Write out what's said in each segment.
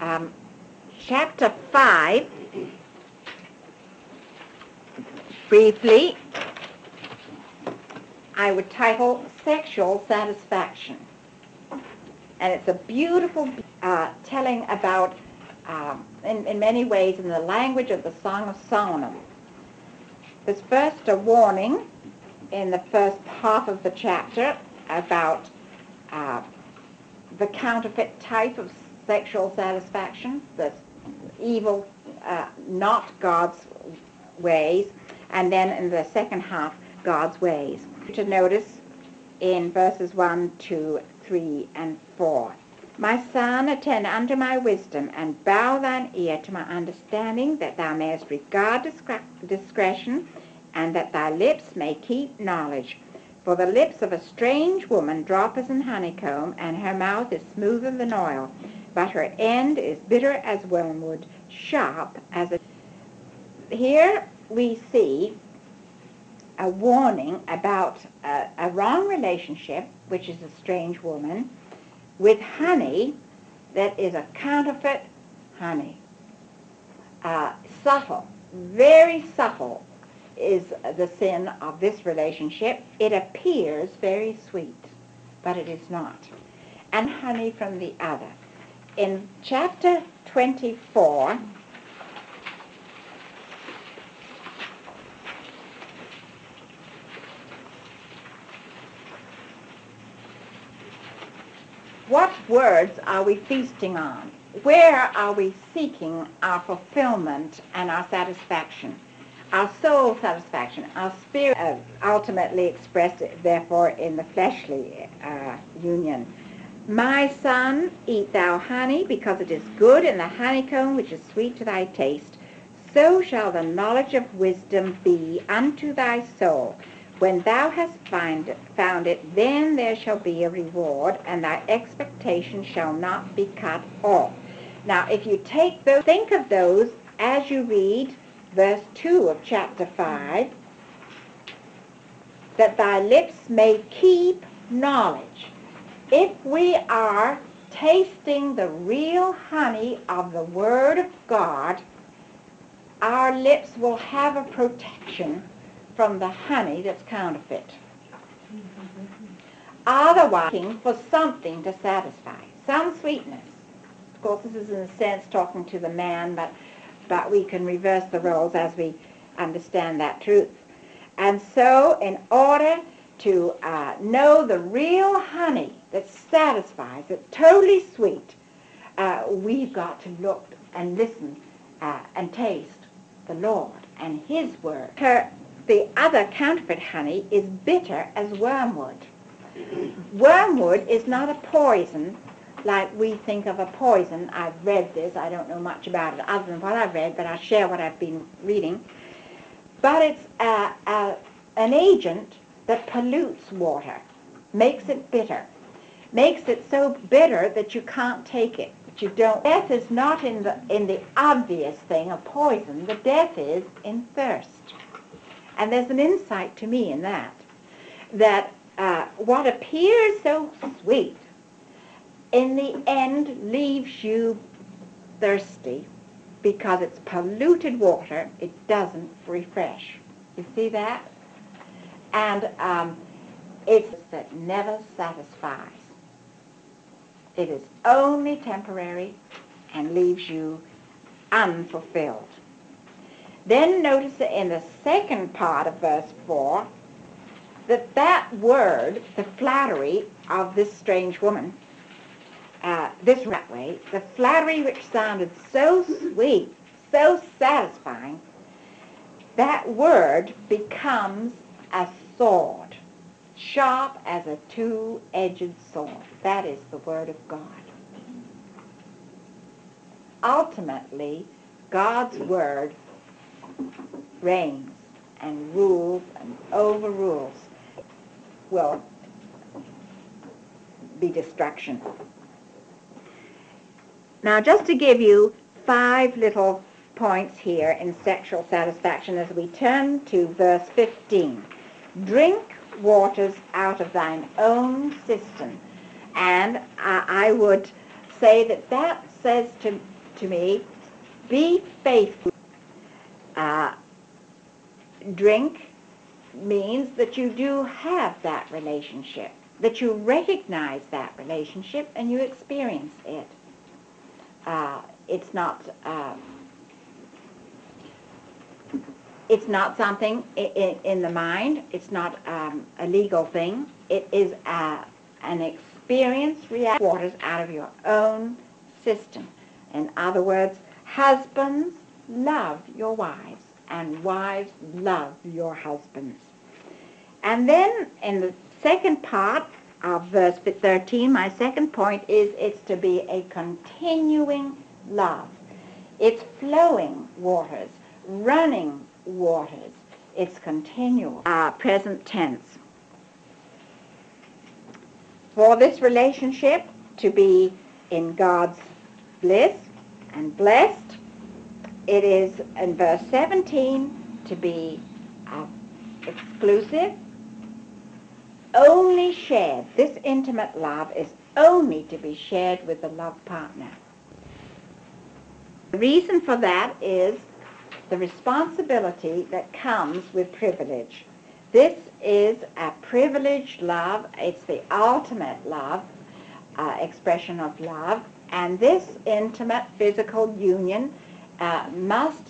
Chapter 5, briefly, I would title Sexual Satisfaction. And it's a beautiful telling about, in many ways, in the language of the Song of Solomon. There's first a warning in the first half of the chapter about the counterfeit type of sexual satisfaction, the evil, not God's ways, and then in the second half, God's ways. To notice in verses 1, 2, 3, and 4. My son, attend unto my wisdom, and bow thine ear to my understanding, that thou mayest regard discretion, and that thy lips may keep knowledge. For the lips of a strange woman drop as an honeycomb, and her mouth is smoother than oil, but her end is bitter as wormwood, sharp as a... Here we see a warning about a wrong relationship, which is a strange woman, with honey that is a counterfeit honey. Subtle, very subtle is the sin of this relationship. It appears very sweet, but it is not. And honey from the other. In chapter 24, what words are we feasting on? Where are we seeking our fulfillment and our satisfaction? Our soul satisfaction, our spirit, ultimately expressed, therefore, in the fleshly union. My son, eat thou honey, because it is good, and the honeycomb which is sweet to thy taste. So shall the knowledge of wisdom be unto thy soul. When thou hast found it, then there shall be a reward, and thy expectation shall not be cut off. Now, if you take those, think of those as you read verse 2 of chapter 5, that thy lips may keep knowledge. If we are tasting the real honey of the Word of God, our lips will have a protection from the honey that's counterfeit. Otherwise, looking for something to satisfy, some sweetness. Of course, this is in a sense talking to the man, but we can reverse the roles as we understand that truth. And so, in order to know the real honey that satisfies, that's totally sweet, we've got to look and listen and taste the Lord and His Word. The other counterfeit honey is bitter as wormwood. Wormwood is not a poison like we think of a poison. I've read this. I don't know much about it other than what I've read, but I'll share what I've been reading. But it's an agent that pollutes water, makes it bitter, makes it so bitter that you can't take it. That you don't. Death is not in the obvious thing of poison. The death is in thirst. And there's an insight to me in that what appears so sweet in the end leaves you thirsty because it's polluted water. It doesn't refresh. You see that? And it's that never satisfies. It is only temporary and leaves you unfulfilled. Then notice that in the second part of verse 4, that word, the flattery of this strange woman, this way, the flattery which sounded so sweet, so satisfying, that word becomes a sword, sharp as a two-edged sword. That is the Word of God. Ultimately, God's Word reigns and rules and overrules. Will be destruction. Now, just to give you 5 little points here in sexual satisfaction as we turn to verse 15. Drink waters out of thine own cistern. And I would say that says to me, be faithful. Uh, drink means that you do have that relationship, that you recognize that relationship and you experience it. It's not it's not something in the mind. It's not a legal thing. It is an experience, waters out of your own system. In other words, husbands, love your wives, and wives, love your husbands. And then in the second part of verse 13, my second point is it's to be a continuing love. It's flowing waters, running waters. It's continual. Present tense. For this relationship to be in God's bliss and blessed, it is in verse 17 to be exclusive, only shared. This intimate love is only to be shared with the love partner. The reason for that is the responsibility that comes with privilege. This is a privileged love. It's the ultimate love, expression of love, and this intimate physical union must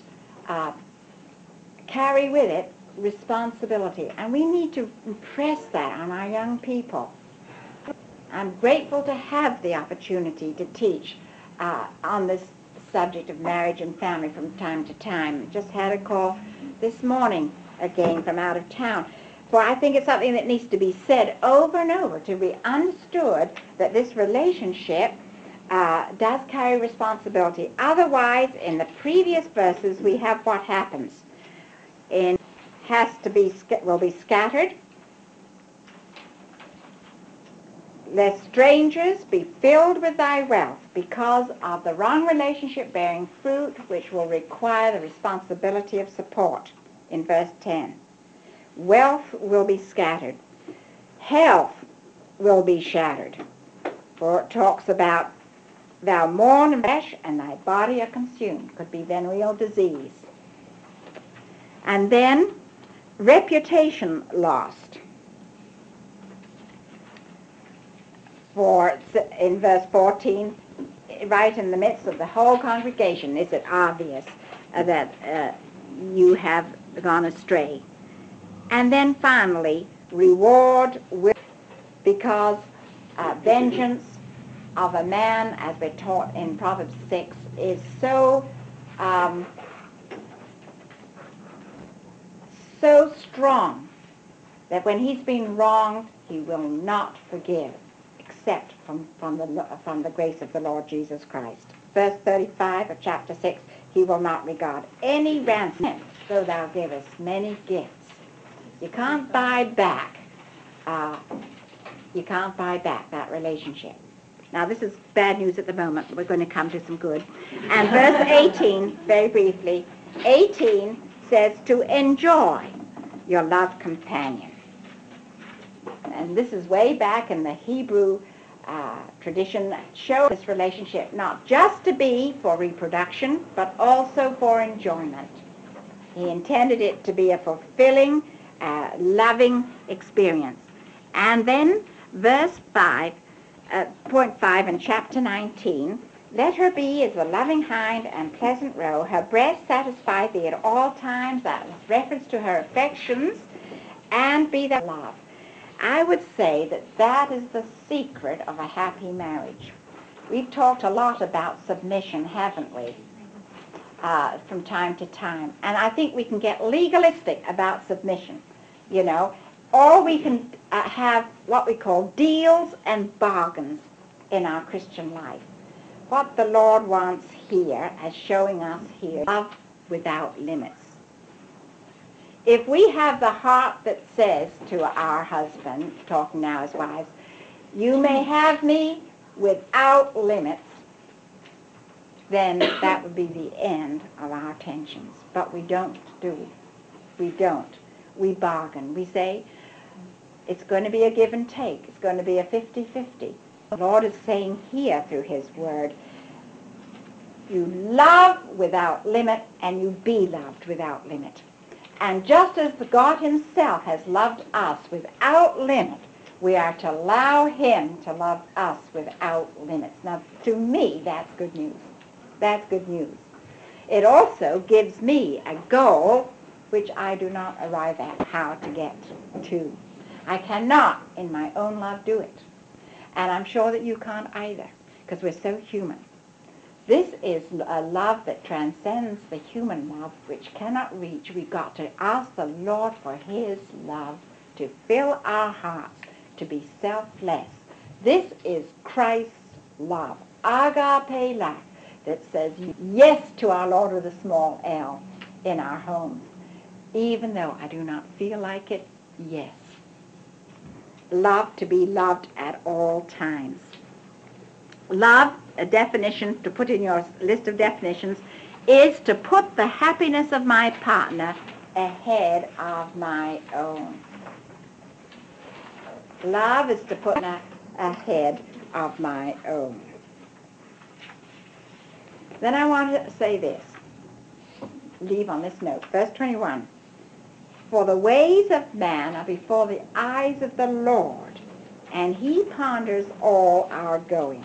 carry with it responsibility, and we need to impress that on our young people. I'm grateful to have the opportunity to teach on this subject of marriage and family from time to time. Just had a call this morning again from out of town. For I think it's something that needs to be said over and over, to be understood that this relationship does carry responsibility. Otherwise, in the previous verses, we have what happens. Will be scattered. Lest strangers be filled with thy wealth because of the wrong relationship bearing fruit, which will require the responsibility of support, in verse 10. Wealth will be scattered. Health will be shattered. For it talks about thou mourn and flesh and thy body are consumed. Could be venereal disease. And then reputation lost. For in verse 14, right in the midst of the whole congregation, is it obvious that you have gone astray. And then finally, reward will, because vengeance of a man, as we're taught in Proverbs 6, is so strong that when he's been wronged, he will not forgive, except from the grace of the Lord Jesus Christ. Verse 35 of chapter 6, he will not regard any ransom, though thou givest many gifts. You can't buy back. You can't buy back that relationship. Now, this is bad news at the moment. We're going to come to some good. And verse 18, very briefly, 18 says to enjoy your love companion. And this is way back in the Hebrew tradition that shows this relationship not just to be for reproduction, but also for enjoyment. He intended it to be a fulfilling, loving experience. And then verse 5, point 5 in chapter 19, let her be as a loving hind and pleasant roe, her breast satisfy thee at all times. That was reference to her affections, and be that love. I would say that that is the secret of a happy marriage. We've talked a lot about submission, haven't we, from time to time. And I think we can get legalistic about submission, you know. Or we can have what we call deals and bargains in our Christian life. What the Lord wants here, as showing us here, love without limits. If we have the heart that says to our husband, talking now as wives, you may have me without limits, then that would be the end of our tensions. But we don't do it. We don't. We bargain. We say, it's going to be a give and take. It's going to be a 50-50. The Lord is saying here through his word, You love without limit, and you be loved without limit. And just as God himself has loved us without limit, we are to allow him to love us without limits. Now, to me, that's good news. That's good news. It also gives me a goal which I do not arrive at how to get to. I cannot, in my own love, do it. And I'm sure that you can't either, because we're so human. This is a love that transcends the human love, which cannot reach. We've got to ask the Lord for his love to fill our hearts, to be selfless. This is Christ's love, agape love, that says yes to our Lord with a small l in our homes. Even though I do not feel like it, yes. Love to be loved at all times. Love, a definition to put in your list of definitions, is to put the happiness of my partner ahead of my own. Love is to put ahead of my own. Then I want to say this, leave on this note, verse 21. For the ways of man are before the eyes of the Lord, and he ponders all our goings.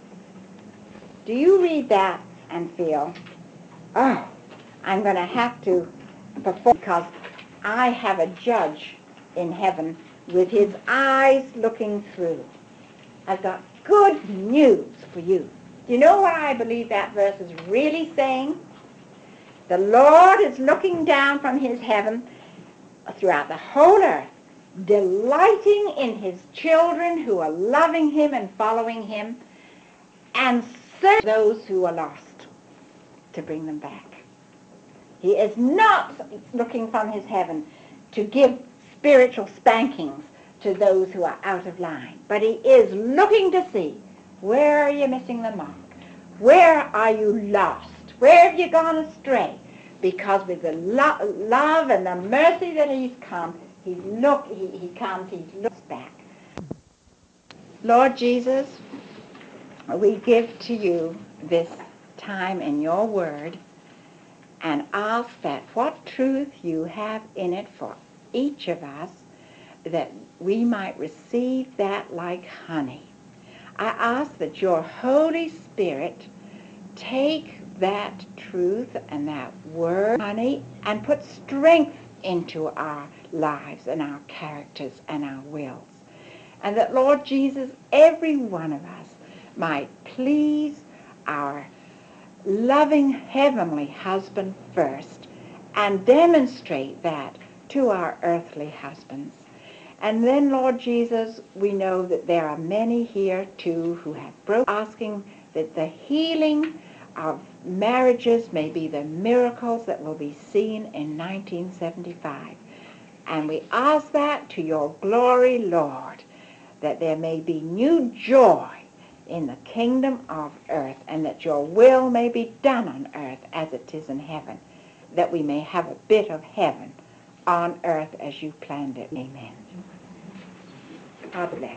Do you read that and feel, oh, I'm going to have to perform because I have a judge in heaven with his eyes looking through. I've got good news for you. Do you know what I believe that verse is really saying? The Lord is looking down from his heaven throughout the whole earth, delighting in his children who are loving him and following him, and search those who are lost to bring them back. He is not looking from his heaven to give spiritual spankings to those who are out of line, but he is looking to see, where are you missing the mark? Where are you lost? Where have you gone astray? Because with the love and the mercy that he's come, he looks back. Lord Jesus, we give to you this time in your word and ask that what truth you have in it for each of us, that we might receive that like honey. I ask that your Holy Spirit take that truth and that word, honey, and put strength into our lives and our characters and our wills. And that, Lord Jesus, every one of us might please our loving heavenly husband first and demonstrate that to our earthly husbands. And then, Lord Jesus, we know that there are many here, too, who have broken, asking that the healing of marriages may be the miracles that will be seen in 1975. And we ask that to your glory, Lord, that there may be new joy in the kingdom of earth, and that your will may be done on earth as it is in heaven, that we may have a bit of heaven on earth as you planned it. Amen. God bless.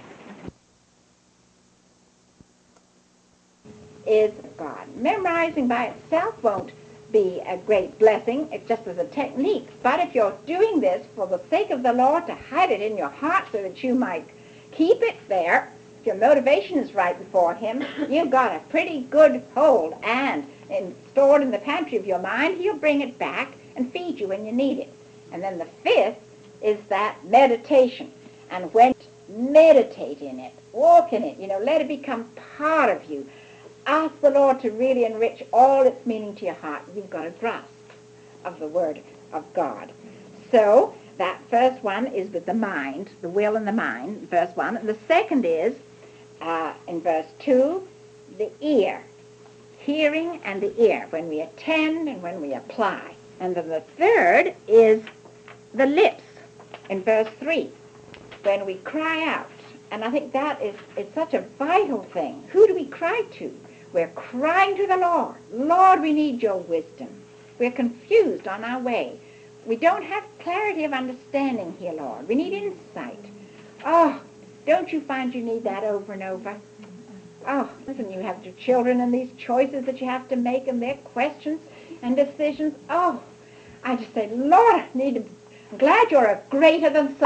Is God. Memorizing by itself won't be a great blessing. It's just as a technique. But if you're doing this for the sake of the Lord, to hide it in your heart so that you might keep it there, if your motivation is right before him, you've got a pretty good hold. And stored in the pantry of your mind, he'll bring it back and feed you when you need it. And then the fifth is that meditation. And when meditate in it, walk in it, let it become part of you. Ask the Lord to really enrich all its meaning to your heart. You've got a grasp of the Word of God. So that first one is with the mind, the will and the mind, verse 1. And the second is, in verse 2, the ear, hearing and the ear, when we attend and when we apply. And then the third is the lips, in verse 3, when we cry out. And I think that is such a vital thing. Who do we cry to? We're crying to the Lord. Lord, we need your wisdom. We're confused on our way. We don't have clarity of understanding here, Lord. We need insight. Oh, don't you find you need that over and over? Oh, listen, you have your children and these choices that you have to make and their questions and decisions. Oh, I just say, Lord, I'm glad you're a greater than